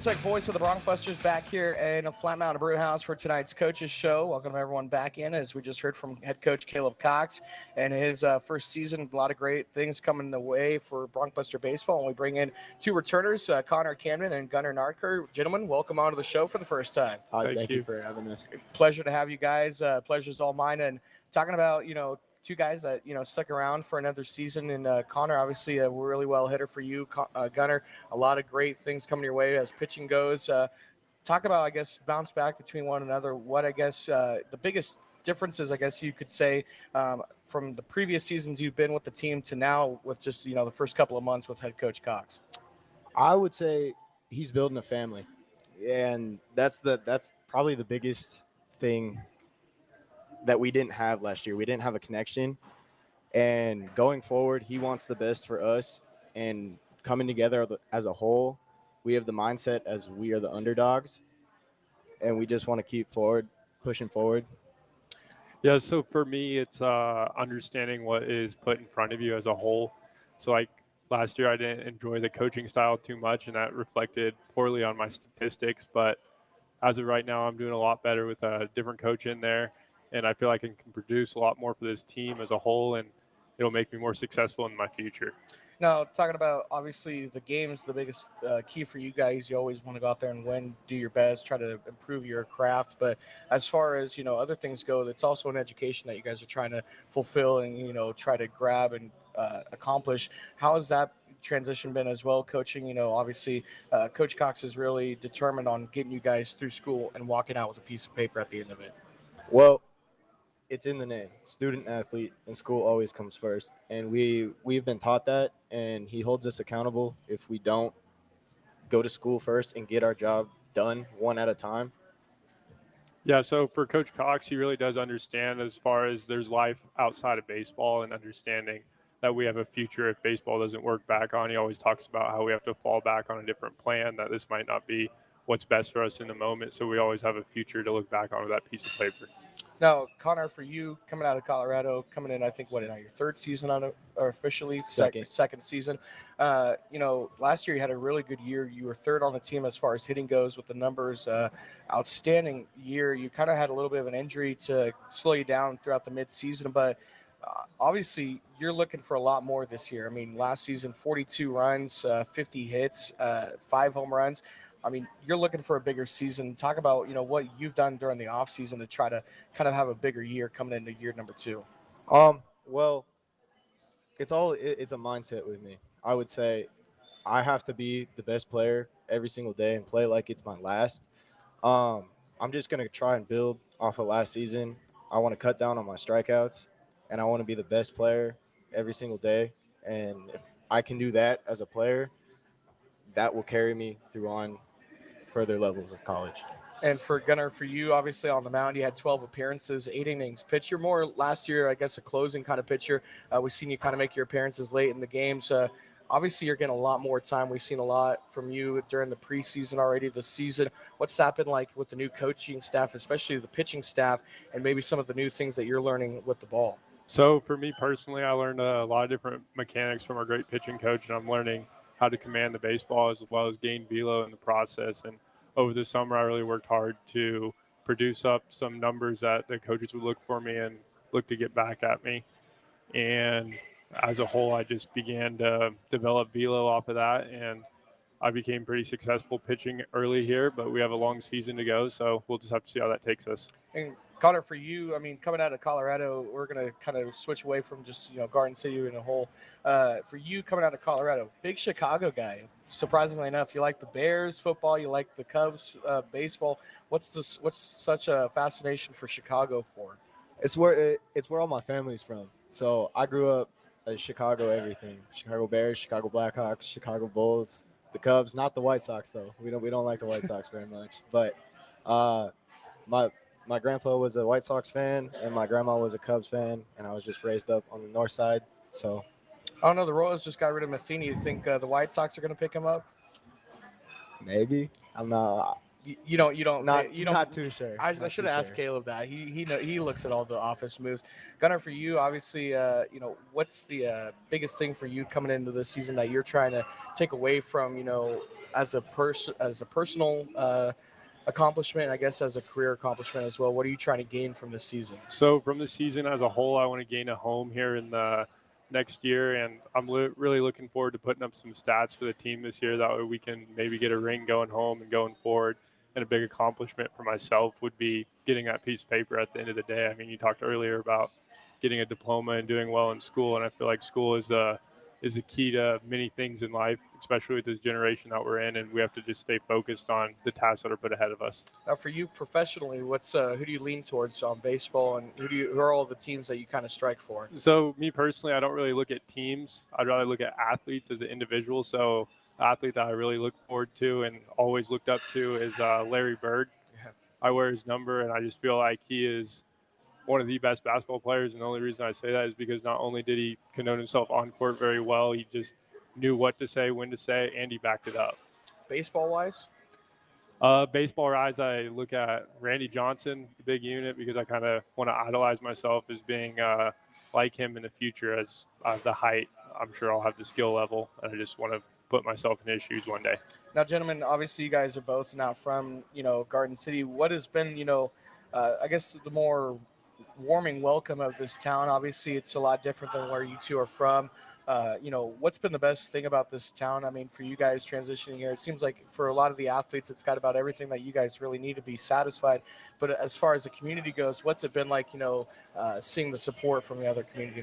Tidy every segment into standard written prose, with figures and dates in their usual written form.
Looks like voice of the Broncbusters back here in Flat Mountain Brew House for tonight's coaches show. Welcome everyone back in as we just heard from head coach Caleb Cox and his first season. A lot of great things coming the way for Broncbuster baseball. And we bring in two returners, Connor Camden and Gunnar Narker. Gentlemen, welcome onto the show for the first time. Thank you for having us. Pleasure to have you guys. Pleasure's all mine. And talking about, two guys that stuck around for another season, and Connor, obviously a really well hitter for you. Gunnar, a lot of great things coming your way as pitching goes. Talk about, I guess, bounce back between one another. What I guess the biggest differences, I guess you could say, from the previous seasons you've been with the team to now with just the first couple of months with head coach Cox. I would say he's building a family, and that's probably the biggest thing that we didn't have last year. We didn't have a connection, and going forward, he wants the best for us, and coming together as a whole, we have the mindset as we are the underdogs, and we just want to keep pushing forward. Yeah, so for me, it's understanding what is put in front of you as a whole. So like last year, I didn't enjoy the coaching style too much, and that reflected poorly on my statistics, but as of right now, I'm doing a lot better with a different coach in there. And I feel like I can produce a lot more for this team as a whole, and it'll make me more successful in my future. Now, talking about, obviously, the game's the biggest key for you guys. You always want to go out there and win, do your best, try to improve your craft. But as far as, other things go, it's also an education that you guys are trying to fulfill and, try to grab and accomplish. How has that transition been as well, coaching? Obviously, Coach Cox is really determined on getting you guys through school and walking out with a piece of paper at the end of it. Well, it's in the name. Student athlete, and school always comes first. And we've been taught that, and he holds us accountable if we don't go to school first and get our job done one at a time. Yeah, so for Coach Cox, he really does understand as far as there's life outside of baseball and understanding that we have a future if baseball doesn't work back on. He always talks about how we have to fall back on a different plan, that this might not be what's best for us in the moment. So we always have a future to look back on with that piece of paper. Now, Connor, for you, coming out of Colorado, coming in, I think, now your third season on it, or officially second season. Last year you had a really good year. You were third on the team as far as hitting goes with the numbers. Outstanding year. You kind of had a little bit of an injury to slow you down throughout the midseason, but obviously you're looking for a lot more this year. I mean, last season, 42 runs, 50 hits, 5 home runs. I mean, you're looking for a bigger season. Talk about, what you've done during the offseason to try to kind of have a bigger year coming into year number 2. Well, it's a mindset with me. I would say I have to be the best player every single day and play like it's my last. I'm just going to try and build off of last season. I want to cut down on my strikeouts, and I want to be the best player every single day. And if I can do that as a player, that will carry me through on further levels of college. And for Gunnar, for you, obviously on the mound, you had 12 appearances, 8 innings pitched. You're more last year, I guess, a closing kind of pitcher. We've seen you kind of make your appearances late in the games. Obviously, you're getting a lot more time. We've seen a lot from you during the preseason already this season. What's that been like with the new coaching staff, especially the pitching staff, and maybe some of the new things that you're learning with the ball? So for me personally, I learned a lot of different mechanics from our great pitching coach, and I'm learning how to command the baseball as well as gain velo in the process. And over the summer, I really worked hard to produce up some numbers that the coaches would look for me and look to get back at me. And as a whole, I just began to develop velo off of that, and I became pretty successful pitching early here, but we have a long season to go, so we'll just have to see how that takes us. And Connor, for you, I mean, coming out of Colorado, we're going to kind of switch away from just, Garden City in a whole. For you coming out of Colorado, big Chicago guy. Surprisingly enough, you like the Bears football, you like the Cubs baseball. What's such a fascination for Chicago for? It's where all my family's from. So I grew up at Chicago everything. Chicago Bears, Chicago Blackhawks, Chicago Bulls, the Cubs, not the White Sox though. We don't like the White Sox very much. But my grandpa was a White Sox fan, and my grandma was a Cubs fan, and I was just raised up on the north side. So, I don't know. The Royals just got rid of Matheny. You think the White Sox are going to pick him up? Maybe. I'm not. Not too sure. I should have asked Caleb that. He looks at all the office moves. Gunnar, for you, obviously, what's the biggest thing for you coming into this season that you're trying to take away from as a personal accomplishment, I guess as a career accomplishment as well? What are you trying to gain from this season? So from the season as a whole, I want to gain a home here in the next year, and I'm really looking forward to putting up some stats for the team this year. That way we can maybe get a ring going home and going forward. And a big accomplishment for myself would be getting that piece of paper at the end of the day. I mean, you talked earlier about getting a diploma and doing well in school, and I feel like school is the key to many things in life, especially with this generation that we're in, and we have to just stay focused on the tasks that are put ahead of us. Now, for you professionally, what's who do you lean towards on baseball, and who are all the teams that you kind of strike for? So me personally, I don't really look at teams. I'd rather look at athletes as an individual. So the athlete that I really look forward to and always looked up to is Larry Bird. Yeah. I wear his number, and I just feel like he is one of the best basketball players. And the only reason I say that is because not only did he conduct himself on court very well, he just knew what to say, when to say, and he backed it up. Baseball-wise? Baseball-wise, I look at Randy Johnson, the big unit, because I kind of want to idolize myself as being like him in the future as the height. I'm sure I'll have the skill level, and I just want to put myself in his shoes one day. Now, gentlemen, obviously you guys are both now from, Garden City. What has been, I guess the more warming welcome of this town? Obviously, it's a lot different than where you two are from. What's been the best thing about this town? I mean, for you guys transitioning here, it seems like for a lot of the athletes, it's got about everything that you guys really need to be satisfied. But as far as the community goes, what's it been like, seeing the support from the other community?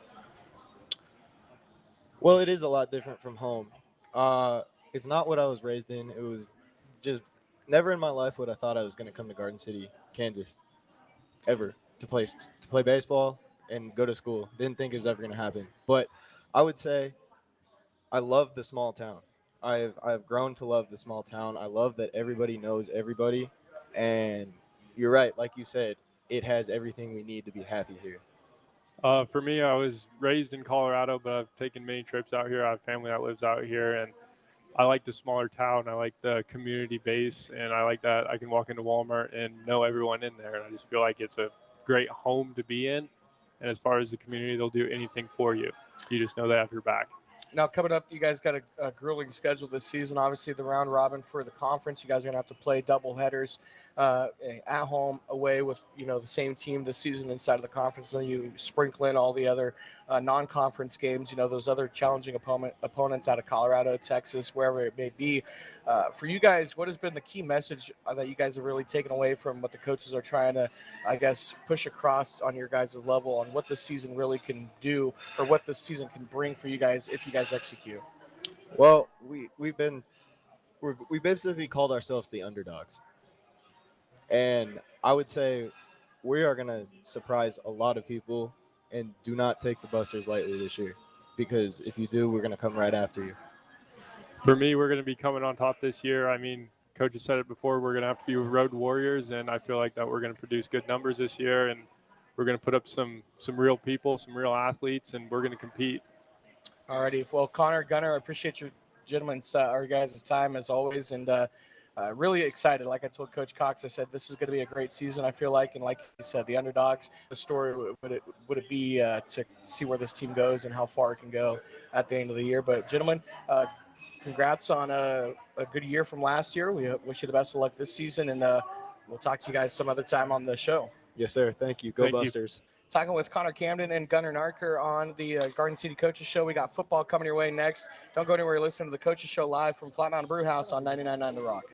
Well, it is a lot different from home. It's not what I was raised in. It was just never in my life would I thought I was going to come to Garden City, Kansas, ever to play baseball and go to school. Didn't think it was ever going to happen. But I would say I love the small town. I've grown to love the small town. I love that everybody knows everybody. And you're right, like you said, it has everything we need to be happy here. For me, I was raised in Colorado, but I've taken many trips out here. I have family that lives out here, and I like the smaller town. I like the community base, and I like that I can walk into Walmart and know everyone in there. And I just feel like it's a great home to be in. And as far as the community, they'll do anything for you. You just know they have your back. Now, coming up, you guys got a grueling schedule this season. Obviously, the round robin for the conference. You guys are going to have to play double headers at home, away with, the same team this season inside of the conference. And then you sprinkle in all the other non-conference games, those other challenging opponents out of Colorado, Texas, wherever it may be. For you guys, what has been the key message that you guys have really taken away from what the coaches are trying to, I guess, push across on your guys' level on what this season really can do, or what this season can bring for you guys if you guys execute? Well, we basically called ourselves the underdogs. And I would say we are going to surprise a lot of people, and do not take the Busters lightly this year, because if you do, we're going to come right after you. For me, we're going to be coming on top this year. I mean, Coach has said it before, we're going to have to be road warriors, and I feel like that we're going to produce good numbers this year, and we're going to put up some real people, some real athletes, and we're going to compete. All righty. Well, Connor, Gunnar, I appreciate your gentlemen's, our guys' time as always, and really excited. Like I told Coach Cox, I said this is going to be a great season, I feel like, and like he said, the underdogs. The story would it be to see where this team goes and how far it can go at the end of the year. But gentlemen, congrats on a good year from last year. We wish you the best of luck this season, and we'll talk to you guys some other time on the show. Yes, sir. Thank you. Go Thank you. Busters. Talking with Connor Camden and Gunnar Narker on the Garden City Coaches Show. We got football coming your way next. Don't go anywhere. Listen to the Coaches Show live from Flat Mountain Brew House on 99.9 The Rock.